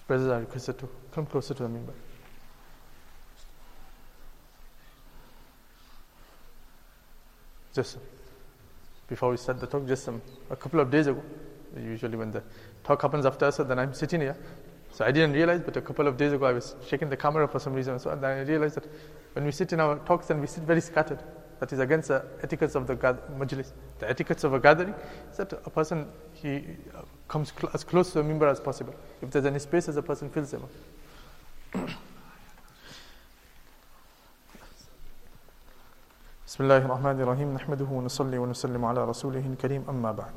Brothers are requested to come closer to the minbar. Just before we start the talk, just a couple of days ago, usually when the talk happens after us, then I'm sitting here. So I didn't realize, but a couple of days ago I was checking the camera for some reason. So then I realized that when we sit in our talks, then we sit very scattered. That is against the etiquettes of the majlis. The etiquettes of a gathering is that a person, he comes as close to the minbar as possible. If there's any spaces, a person fills them up. بسم الله الرحمن الرحيم نحمده ونصلي ونسلم على رسوله الكريم أما بعد.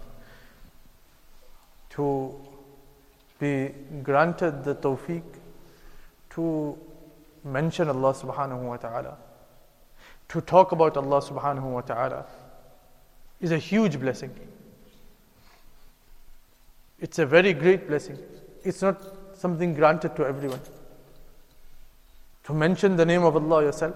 To be granted the tawfiq to mention Allah subhanahu wa ta'ala, to talk about Allah subhanahu wa ta'ala, is a huge blessing. It's a very great blessing. It's not something granted to everyone. To mention the name of Allah yourself,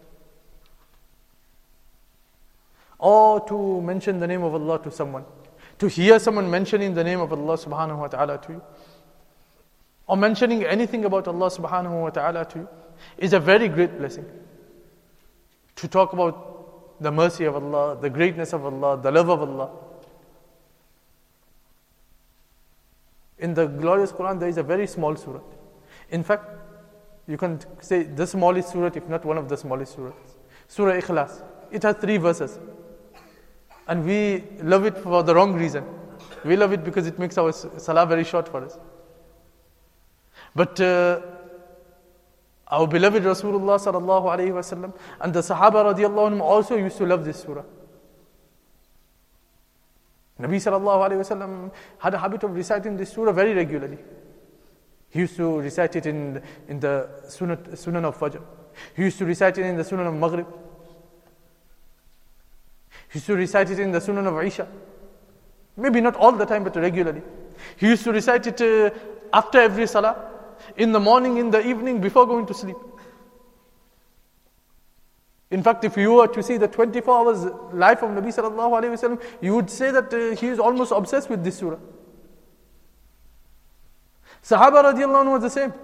or to mention the name of Allah to someone, to hear someone mentioning the name of Allah subhanahu wa ta'ala to you, or mentioning anything about Allah subhanahu wa ta'ala to you, is a very great blessing. To talk about the mercy of Allah, the greatness of Allah, the love of Allah. In the glorious Quran, there is a very small surah. In fact, you can say the smallest surah, if not one of the smallest surahs. Surah Ikhlas. It has 3 verses. And we love it for the wrong reason. We love it because it makes our salah very short for us. But our beloved Rasulullah sallallahu alayhi wa sallam and the Sahaba radiallahu anhum also used to love this surah. Nabi sallallahu alayhi wa sallam had a habit of reciting this surah very regularly. He used to recite it in the Sunan of Fajr. He used to recite it in the Sunan of Maghrib. He used to recite it in the Sunan of Isha. Maybe not all the time, but regularly. He used to recite it after every salah, in the morning, in the evening, before going to sleep. In fact, if you were to see the 24 hours life of Nabi sallallahu alayhi wa sallam, you would say that he is almost obsessed with this surah. Sahaba radiallahu anhu was the same.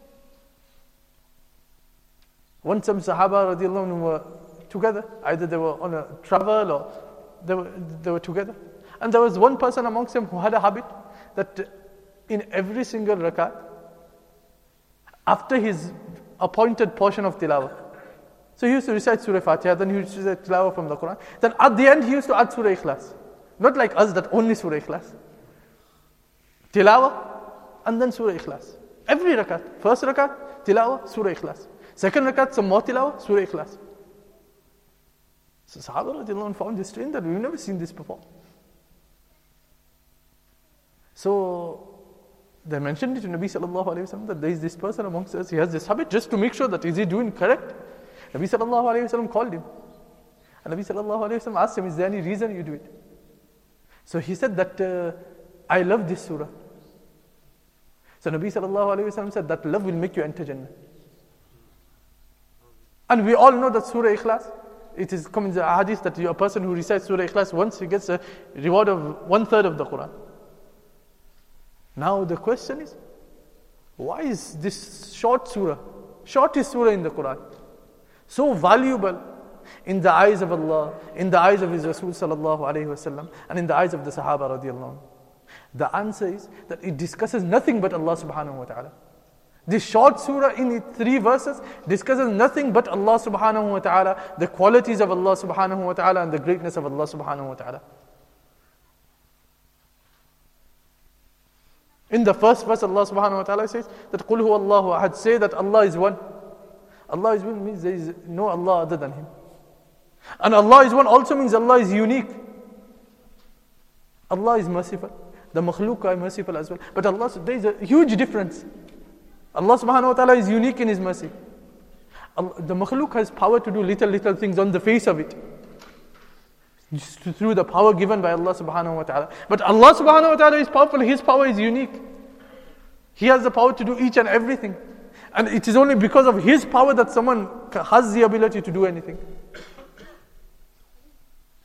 Once some Sahaba radiallahu anhu were together, either they were on a travel or they were together. And there was one person amongst them who had a habit that in every single rakat, after his appointed portion of tilawah, so he used to recite Surah Fatiha, then he used to recite tilawah from the Quran, then at the end he used to add Surah Ikhlas. Not like us that only Surah Ikhlas. Tilawah and then Surah Ikhlas. Every rakat. First rakat, tilawah, Surah Ikhlas. Second rakat, some more tilawah, Surah Ikhlas. So Sahaba radiallahu anhu found this strange that we've never seen this before. So they mentioned it to Nabi sallallahu alayhi wa sallam that there is this person amongst us, he has this habit just to make sure that is he doing correct. Nabi sallallahu alayhi wa sallam called him. And Nabi sallallahu alayhi wa sallam asked him, is there any reason you do it? So he said that, I love this surah. So Nabi sallallahu alayhi wa sallam said that love will make you enter Jannah. And we all know that Surah Ikhlas, it is come in the hadith that a person who recites Surah Ikhlas once, he gets a reward of 1/3 of the Quran. Now the question is, why is this shortest surah in the Quran, so valuable in the eyes of Allah, in the eyes of His Rasul sallallahu alayhi wa sallam, and in the eyes of the Sahaba radiallahu anhu? The answer is that it discusses nothing but Allah subhanahu wa ta'ala. This short surah in its 3 verses discusses nothing but Allah subhanahu wa ta'ala, the qualities of Allah subhanahu wa ta'ala and the greatness of Allah subhanahu wa ta'ala. In the first verse, Allah subhanahu wa ta'ala says that قُلْ هُوَ اللَّهُ أَحَدٌ, say that Allah is one. Allah is one means there is no Allah other than Him. And Allah is one also means Allah is unique. Allah is merciful. The makhluk are merciful as well. But Allah, there is a huge difference. Allah subhanahu wa ta'ala is unique in His mercy. The makhluk has power to do little things on the face of it, just through the power given by Allah subhanahu wa ta'ala. But Allah subhanahu wa ta'ala is powerful, His power is unique. He has the power to do each and everything. And it is only because of His power that someone has the ability to do anything.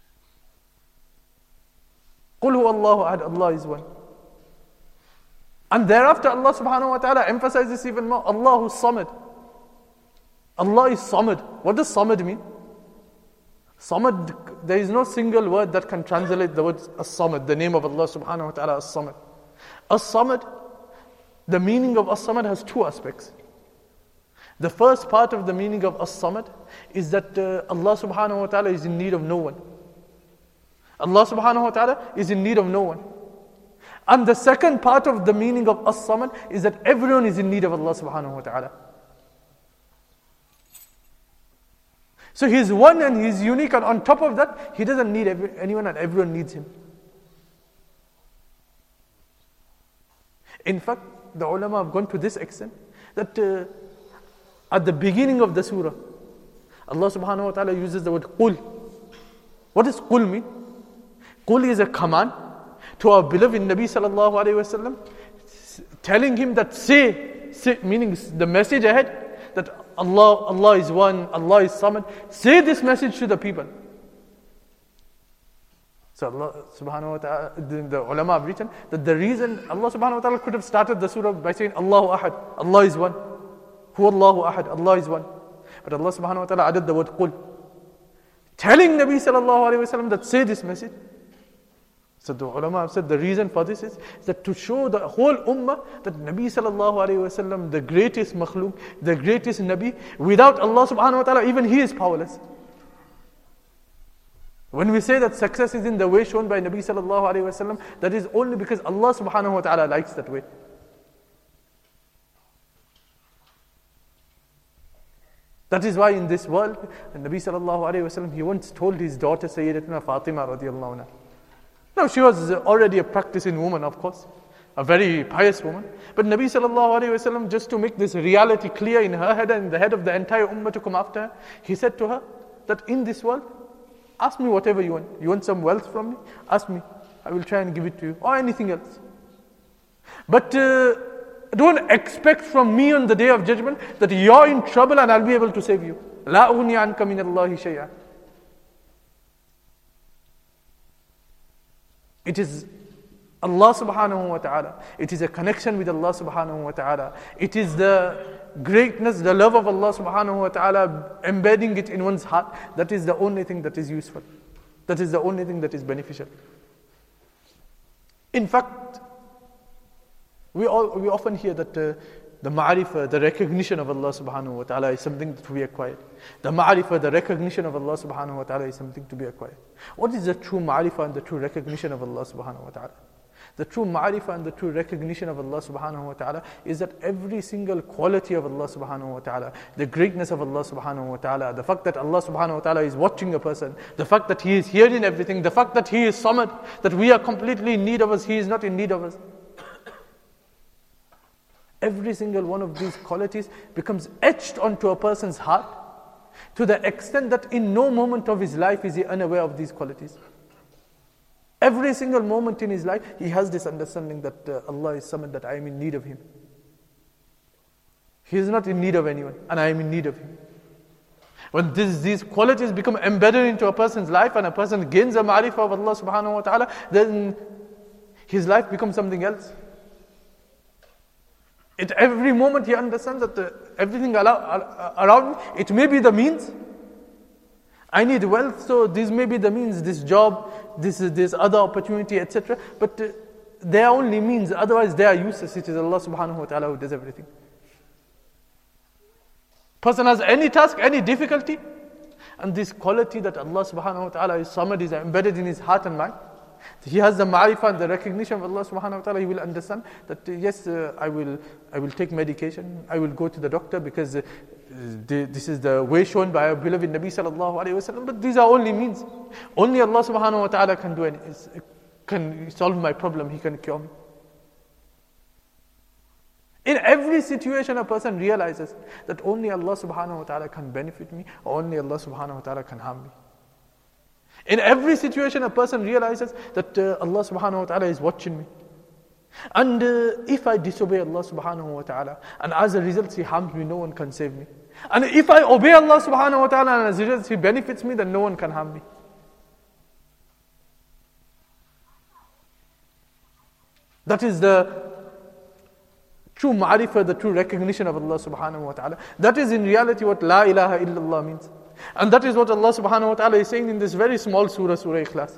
قُلْ هُوَ اللَّهُ أَحَدٌ, Allah is one. And thereafter Allah subhanahu wa ta'ala emphasizes even more, Allahu Samad. Allah is Samad. What does Samad mean? Samad, there is no single word that can translate the word As-Samad, the name of Allah subhanahu wa ta'ala, As-Samad. As-Samad, the meaning of As-Samad has two aspects. The first part of the meaning of As-Samad is that Allah subhanahu wa ta'ala is in need of no one. Allah subhanahu wa ta'ala is in need of no one. And the second part of the meaning of As-Samad is that everyone is in need of Allah subhanahu wa ta'ala. So He is one and He is unique, and on top of that, He doesn't need anyone and everyone needs Him. In fact, the ulama have gone to this extent that at the beginning of the surah, Allah subhanahu wa ta'ala uses the word Qul. What does Qul mean? Qul is a command to our beloved Nabi sallallahu alayhi wa sallam, telling him that say, meaning the message ahead, that Allah is one, Allah is Samad. Say this message to the people. So Allah subhanahu wa ta'ala, the ulama have written that the reason Allah subhanahu wa ta'ala could have started the surah by saying Allahu Ahad, Allah is one. Huwallahu Ahad, Allah is one. But Allah subhanahu wa ta'ala added the word Qul, telling Nabi sallallahu alayhi wa sallam that say this message. So the ulama have said the reason for this is that to show the whole ummah that Nabi sallallahu alayhi wa sallam, the greatest makhluk, the greatest Nabi, without Allah subhanahu wa ta'ala, even he is powerless. When we say that success is in the way shown by Nabi sallallahu alayhi wa sallam, that is only because Allah subhanahu wa ta'ala likes that way. That is why in this world, Nabi sallallahu alayhi wa sallam, he once told his daughter Sayyidatuna Fatima radiyallahu anha. Now she was already a practicing woman, of course, a very pious woman. But Nabi sallallahu alayhi wa sallam, just to make this reality clear in her head and in the head of the entire ummah to come after her, he said to her that in this world, ask me whatever you want. You want some wealth from me? Ask me. I will try and give it to you. Or anything else. But don't expect from me on the day of judgment that you're in trouble and I'll be able to save you. لا أغني عنك من الله شيئا. It is Allah subhanahu wa ta'ala. It is a connection with Allah subhanahu wa ta'ala. It is the greatness, the love of Allah subhanahu wa ta'ala, embedding it in one's heart. That is the only thing that is useful. That is the only thing that is beneficial. In fact, we often hear that the ma'rifah, the recognition of Allah subhanahu wa ta'ala is something that we acquired. The ma'rifah, the recognition of Allah subhanahu wa ta'ala is something to be acquired. What is the true ma'rifah and the true recognition of Allah subhanahu wa ta'ala? The true ma'rifah and the true recognition of Allah subhanahu wa ta'ala is that every single quality of Allah subhanahu wa ta'ala, the greatness of Allah subhanahu wa ta'ala, the fact that Allah subhanahu wa ta'ala is watching a person, the fact that He is hearing everything, the fact that He is Samad, that we are completely in need of us, He is not in need of us. Every single one of these qualities becomes etched onto a person's heart to the extent that in no moment of his life is he unaware of these qualities. Every single moment in his life, he has this understanding that Allah is Samad, that I am in need of Him. He is not in need of anyone, and I am in need of Him. When these qualities become embedded into a person's life and a person gains a ma'rifah of Allah subhanahu wa ta'ala, then his life becomes something else. At every moment he understands that everything around me, it may be the means. I need wealth, so this may be the means, this job, this other opportunity, etc. But they are only means, otherwise they are useless. It is Allah subhanahu wa ta'ala who does everything. Person has any task, any difficulty, and this quality that Allah subhanahu wa ta'ala is Samad is embedded in his heart and mind. He has the ma'rifah and the recognition of Allah subhanahu wa ta'ala. He will understand that yes, I will take medication, I will go to the doctor because this is the way shown by our beloved Nabi sallallahu alayhi wa sallam. But these are only means. Only Allah subhanahu wa ta'ala can solve my problem, He can cure me. In every situation a person realizes that only Allah subhanahu wa ta'ala can benefit me, or only Allah subhanahu wa ta'ala can harm me. In every situation a person realizes that Allah subhanahu wa ta'ala is watching me. And if I disobey Allah subhanahu wa ta'ala, and as a result He harms me, no one can save me. And if I obey Allah subhanahu wa ta'ala, and as a result He benefits me, then no one can harm me. That is the true ma'rifah, the true recognition of Allah subhanahu wa ta'ala. That is in reality what La ilaha illallah means. And that is what Allah subhanahu wa ta'ala is saying in this very small surah, Surah Ikhlas.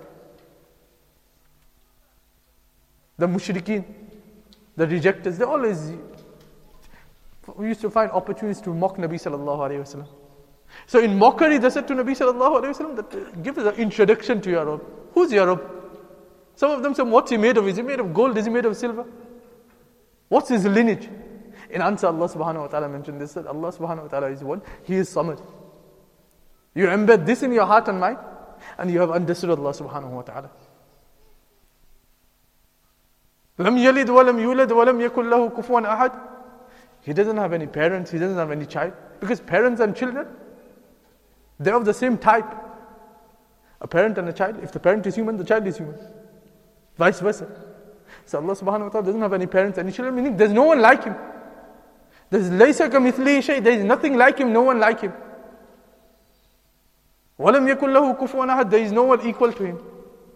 The mushrikeen, the rejectors, they always used to find opportunities to mock Nabi sallallahu alayhi wa sallam. So in mockery, they said to Nabi sallallahu alayhi wa sallam, that give us an introduction to your Rabb. Who's your Rabb? Some of them said, what's he made of? Is he made of gold? Is he made of silver? What's his lineage? In answer, Allah subhanahu wa ta'ala mentioned this, that Allah subhanahu wa ta'ala is one, He is Samad. You embed this in your heart and mind, and you have understood Allah subhanahu wa ta'ala. Lam yalid wa lam yulad wa lam yakul lahu kufuwan ahad. He doesn't have any parents, he doesn't have any child. Because parents and children, they're of the same type. A parent and a child, if the parent is human, the child is human. Vice versa. So Allah subhanahu wa ta'ala doesn't have any parents, any children, meaning there's no one like Him. There's laysa kamithlihi shay, there is nothing like Him, no one like Him. وَلَمْ يَكُنْ لَهُ كُفُوًا أَحَدٌ. There is no one equal to Him.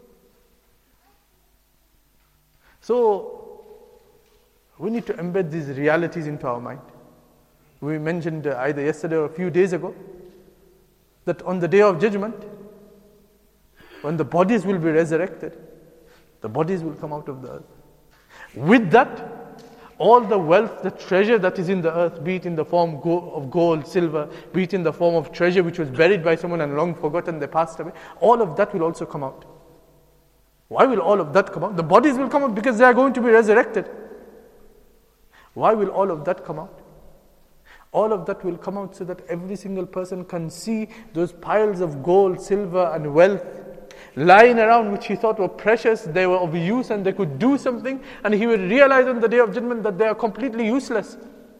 So, we need to embed these realities into our mind. We mentioned either yesterday or a few days ago, that on the Day of Judgment, when the bodies will be resurrected, the bodies will come out of the earth. With that, all the wealth, the treasure that is in the earth, be it in the form of gold, silver, be it in the form of treasure which was buried by someone and long forgotten, they passed away, all of that will also come out. Why will all of that come out? The bodies will come out because they are going to be resurrected. Why will all of that come out? All of that will come out so that every single person can see those piles of gold, silver and wealth lying around which he thought were precious, they were of use and they could do something, and he will realize on the Day of Judgment that they are completely useless.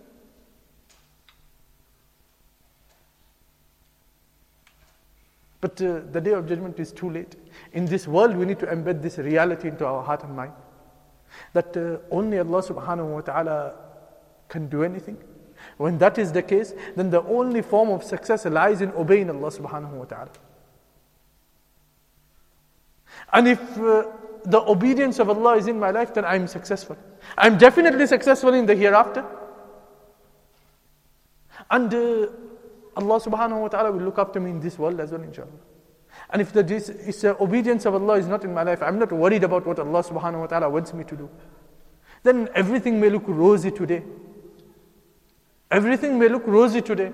But the Day of Judgment is too late. In this world, we need to embed this reality into our heart and mind. That only Allah subhanahu wa ta'ala can do anything. When that is the case, then the only form of success lies in obeying Allah subhanahu wa ta'ala. And if the obedience of Allah is in my life, then I am successful. I am definitely successful in the hereafter. And Allah subhanahu wa ta'ala will look after me in this world as well, inshallah. And if the obedience of Allah is not in my life, I'm not worried about what Allah subhanahu wa ta'ala wants me to do, then everything may look rosy today. Everything may look rosy today.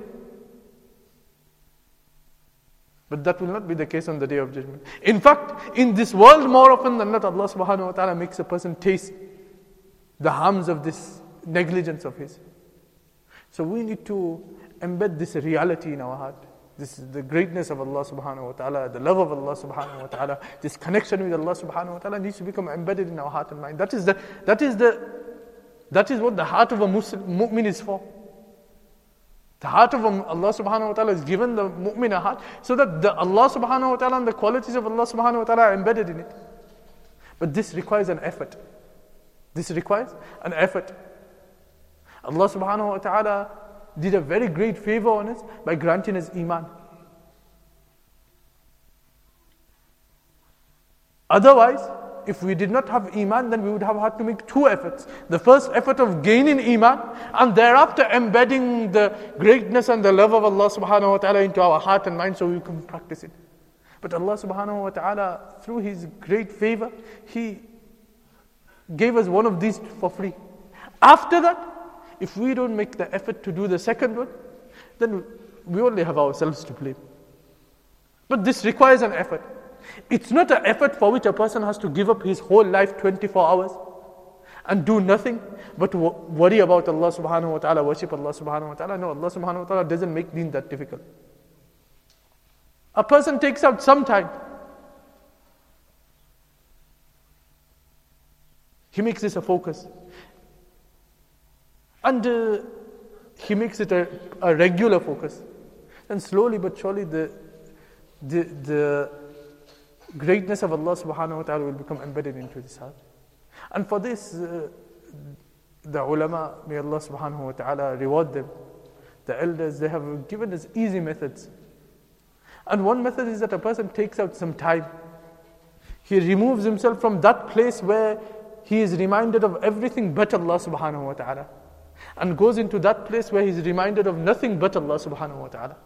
But that will not be the case on the Day of Judgment. In fact, in this world, more often than not, Allah subhanahu wa ta'ala makes a person taste the harms of this negligence of his. So we need to embed this reality in our heart. This is the greatness of Allah subhanahu wa ta'ala, the love of Allah subhanahu wa ta'ala, this connection with Allah subhanahu wa ta'ala needs to become embedded in our heart and mind. That is what the heart of a mu'min is for. The heart of Allah subhanahu wa ta'ala is given the mu'min a heart so that the Allah subhanahu wa ta'ala and the qualities of Allah subhanahu wa ta'ala are embedded in it. But this requires an effort. This requires an effort. Allah subhanahu wa ta'ala did a very great favor on us by granting us iman. Otherwise, if we did not have iman, then we would have had to make two efforts. The first effort of gaining iman, and thereafter embedding the greatness and the love of Allah subhanahu wa ta'ala into our heart and mind so we can practice it. But Allah subhanahu wa ta'ala, through His great favor, He gave us one of these for free. After that, if we don't make the effort to do the second one, then we only have ourselves to blame. But this requires an effort. It's not an effort for which a person has to give up his whole life 24 hours and do nothing but worry about Allah subhanahu wa ta'ala, worship Allah subhanahu wa ta'ala. No, Allah subhanahu wa ta'ala doesn't make deen that difficult. A person takes out some time. He makes this a focus. And he makes it a regular focus. And slowly but surely the greatness of Allah subhanahu wa ta'ala will become embedded into his heart. And for this, the ulama, may Allah subhanahu wa ta'ala reward them, the elders, they have given us easy methods. And one method is that a person takes out some time. He removes himself from that place where he is reminded of everything but Allah subhanahu wa ta'ala. and goes into that place where he's reminded of nothing but Allah subhanahu wa ta'ala.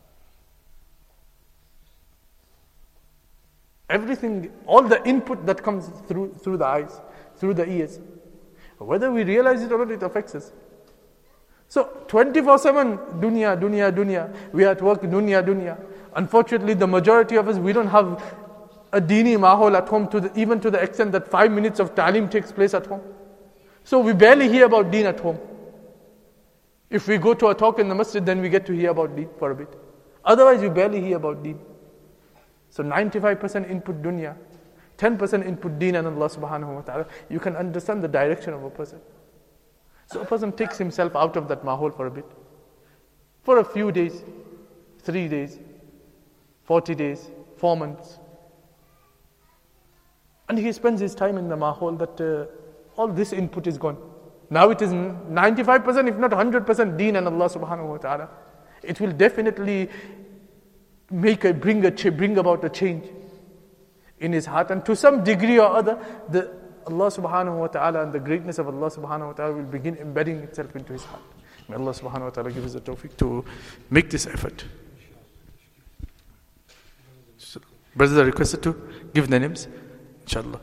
Everything, all the input that comes through the eyes, through the ears, whether we realize it or not, it affects us. So 24/7, dunya, dunya, dunya. We are at work, dunya, dunya. Unfortunately, the majority of us, we don't have a dini mahol at home, even to the extent that 5 minutes of ta'lim takes place at home. So we barely hear about deen at home. If we go to a talk in the masjid, then we get to hear about deen for a bit. Otherwise, you barely hear about deen. So 95% input dunya, 10% input deen and Allah subhanahu wa ta'ala. You can understand the direction of a person. So a person takes himself out of that mahol for a bit. For a few days, 3 days, 40 days, 4 months. And he spends his time in the mahol that all this input is gone. Now it is 95%, if not 100% deen and Allah subhanahu wa ta'ala. It will definitely bring about a change in his heart. And to some degree or other, Allah subhanahu wa ta'ala and the greatness of Allah subhanahu wa ta'ala will begin embedding itself into his heart. May Allah subhanahu wa ta'ala give us the tawfiq to make this effort. So, brothers are requested to give their names, inshallah.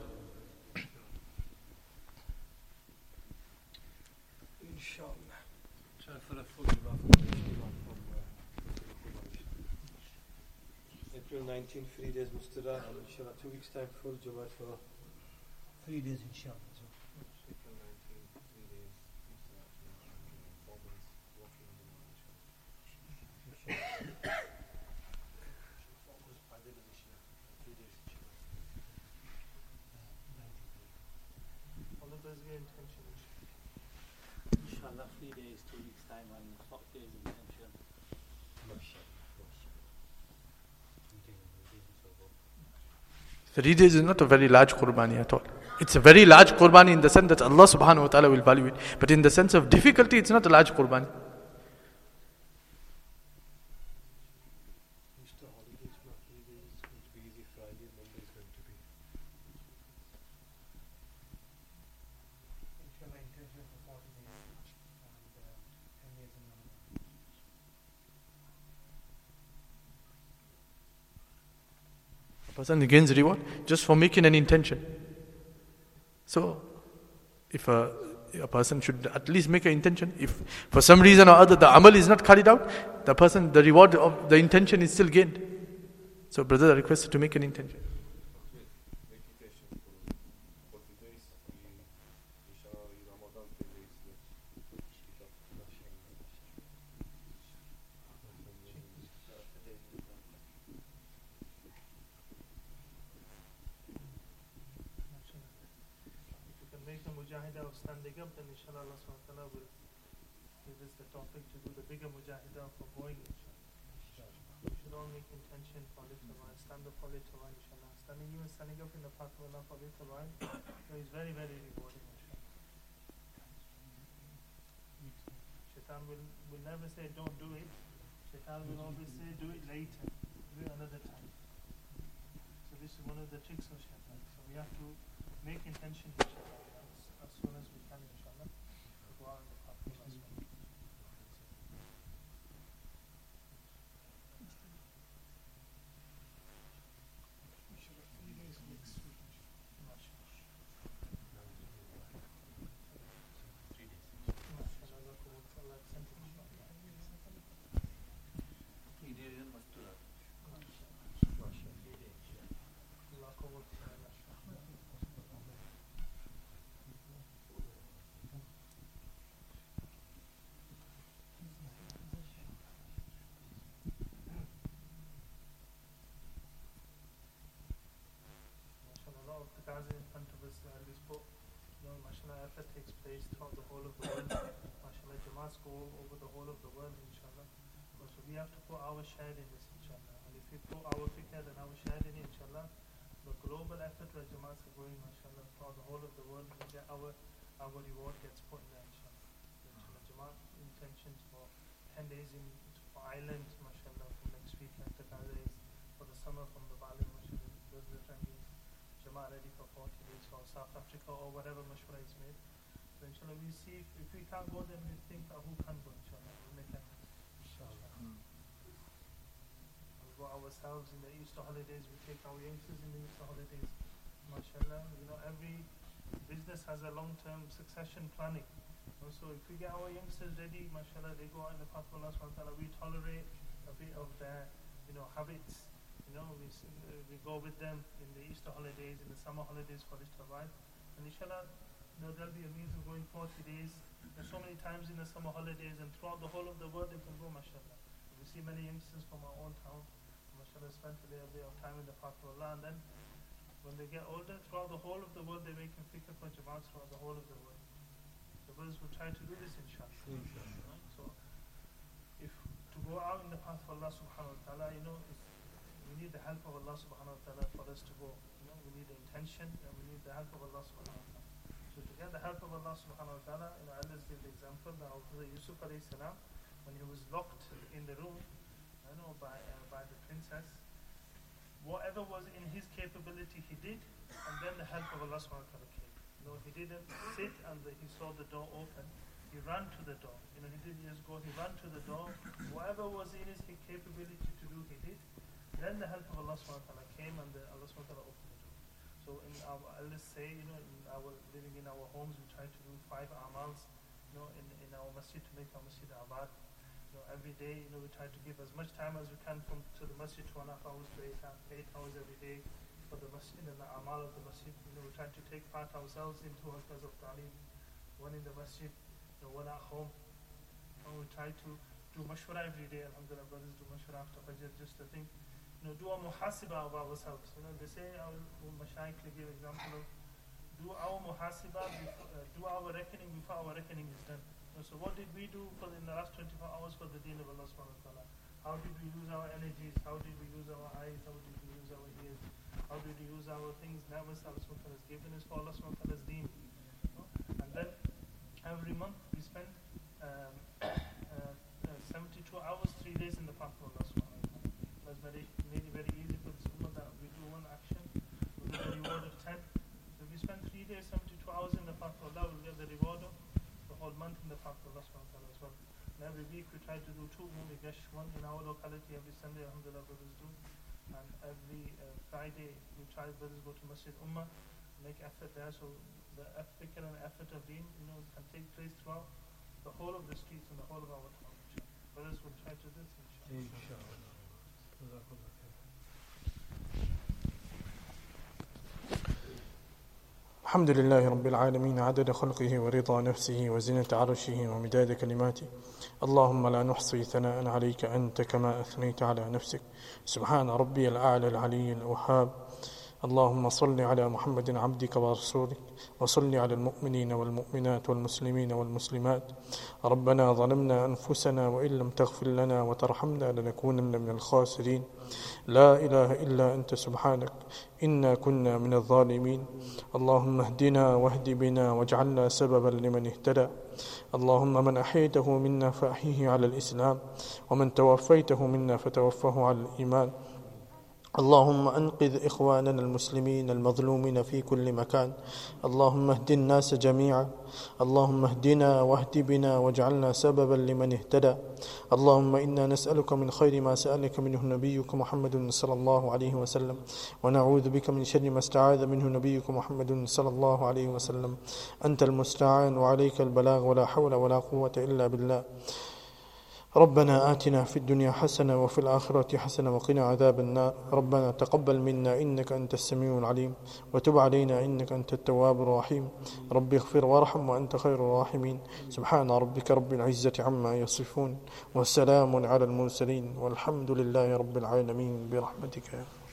April 19, 3 days Mustara, and inshallah 2 weeks time full Jamaat for 3 days inshallah. April 19, 3 days Mustara, 4 months walking in the Jamaat. Focus by the Mishnah, 3 days inshallah. All of those are intention. Inshallah, 3 days, 2 weeks time, and 4 days of intention. 3 days is not a very large qurbani at all. It's a very large qurbani in the sense that Allah subhanahu wa ta'ala will value it. But in the sense of difficulty, it's not a large qurbani. Easter holidays, not 3 days, it's going to be easy. Friday, Monday is going to be. Inshallah intention for 40 days and 10 days in Ramadan. A person gains reward just for making an intention. So, if a person should at least make an intention. If for some reason or other the amal is not carried out, the reward of the intention is still gained. So, brothers are requested to make an intention. Meditation for 40 days, inshallah, Ramadan 10 days. If you can make a mujahida of standing up, then inshallah Allah subhanahu wa ta'ala will give us the topic to do the bigger mujahida for going, inshallah. We should all make intention for a little while, stand up for a little while, inshallah. Standing up in the path of Allah for a little while is very, very rewarding, inshallah. Shaitan will never say don't do it. Shaitan will always say do it later, do it another time. So this is one of the tricks of Shaitan. So we have to make intention, inshallah, as soon as we can, inshallah, to go out in the path of Allah subhanahu wa ta'ala. Gaza in front of us, this book, mashallah, effort takes place throughout the whole of the world. Mashallah, Jamaats go over the whole of the world, inshallah. So we have to put our share in this, inshallah. And if we put our fikr and our share in it, inshallah, the global effort where Jamaats are going, mashallah, throughout the whole of the world, we get our reward gets put in there, inshallah. Inshallah, Jamaat intentions for 10 days for Ireland, mashallah, from next week after Gaza is for the summer from the Bali, mashallah. Those are the Chinese. Jamaat ready for 40 days for South Africa or whatever mashwara is made. So inshallah we see if we can't go, then we think who can go, inshallah. We'll make an We'll go ourselves in the Easter holidays, we take our youngsters in the Easter holidays. MashaAllah, every business has a long-term succession planning. So if we get our youngsters ready, MashaAllah, they go out in the path of Allah subhanahu wa ta'ala, we tolerate a bit of their, habits. We go with them in the Easter holidays, in the summer holidays for this to arrive. And inshallah, there'll be a means of going 40 days. There's so many times in the summer holidays and throughout the whole of the world they can go, MashaAllah. We see many youngsters from our own town, MashaAllah, spend a little bit of time in the path of Allah, and then when they get older, throughout the whole of the world, they make a fikr for Jamaat throughout the whole of the world. The brothers will try to do this, inshallah. So, if to go out in the path of Allah subhanahu wa ta'ala, we need the help of Allah subhanahu wa ta'ala for us to go. We need the intention and we need the help of Allah subhanahu wa ta'ala. So to get the help of Allah subhanahu wa ta'ala, Allah gives the example that of Yusuf alayhi salam, when he was locked in the room, by the princess, whatever was in his capability he did, and then the help of Allah subhanahu wa ta'ala came. He didn't sit and he saw the door open. He ran to the door. He didn't just go, he ran to the door. Whatever was in his capability to do, he did. Then the help of Allah subhanahu wa ta'ala came and Allah subhanahu wa ta'ala opened the door. So in our elders say, in our living in our homes, we try to do 5 amals, in our masjid to make our masjid abad. Every day, we try to give as much time as we can to the masjid, 2.5 hours to 8 hours every day for the masjid and the amal of the masjid. We try to take part ourselves in 2 halqas of ta'aleem, 1 in the masjid, 1 at home. And we try to do mashwara every day. Alhamdulillah, brothers do mashwara after Fajr just to think, do a muhasiba of ourselves. They say, our mashayikh give example of, do our muhasiba, do our reckoning before our reckoning is done. So what did we do in the last 24 hours for the deen of Allah subhanahu wa ta'ala? How did we use our energies? How did we use our eyes? How did we use our ears? How did we use our things? Never Allah subhanahu wa ta'ala has given us for Allah subhanahu wa ta'ala's deen. And then every month we spend 72 hours, 3 days in the path of Allah subhanahu wa ta'ala. That's made it very easy for this ummah that we do one action, we get the reward of 10. So if we spend 3 days, 72 hours in the path of Allah, we'll get the reward of the whole month in the path of Allah subhanahu wa ta'ala as well. And every week we try to do 2 Mumigash, 1 in our locality, every Sunday, alhamdulillah, brothers do. And every Friday we try, brothers go to Masjid Ummah, make effort there, so the fikr and effort of deen, can take place throughout the whole of the streets and the whole of our town. Brothers will try to do this, inshallah. الحمد لله رب العالمين عدد خلقه ورضا نفسه وزنة عرشه ومداد كلماته. اللهم لا نحصي ثناء عليك أنت كما أثنيت على نفسك. سبحان ربي الأعلى العلي الوهاب. اللهم صل على محمد عبدك ورسولك وصل على المؤمنين والمؤمنات والمسلمين والمسلمات. ربنا ظلمنا أنفسنا وإن لم تغفر لنا وترحمنا لنكونن من الخاسرين. لا إله إلا أنت سبحانك إنا كنا من الظالمين. اللهم اهدنا واهد بنا واجعلنا سببا لمن اهتدى. اللهم من أحييته منا فأحيه على الإسلام ومن توفيته منا فتوفه على الإيمان. اللهم أنقذ إخواننا المسلمين المظلومين في كل مكان. اللهم اهد الناس جميعا. اللهم اهدنا واهد بنا واجعلنا سببا لمن اهتدى. اللهم إنا نسألك من خير ما سألك منه نبيك محمد صلى الله عليه وسلم ونعوذ بك من شر ما استعاذ منه نبيك محمد صلى الله عليه وسلم. أنت المستعان وعليك البلاغ ولا حول ولا قوة إلا بالله. ربنا آتنا في الدنيا حسنة وفي الآخرة حسنة وقنا عذاب النار. ربنا تقبل منا إنك أنت السميع العليم وتب علينا إنك أنت التواب الرحيم. رب اغفر وارحم وأنت خير الراحمين. سبحان ربك رب العزة عما يصفون والسلام على المرسلين والحمد لله رب العالمين برحمتك.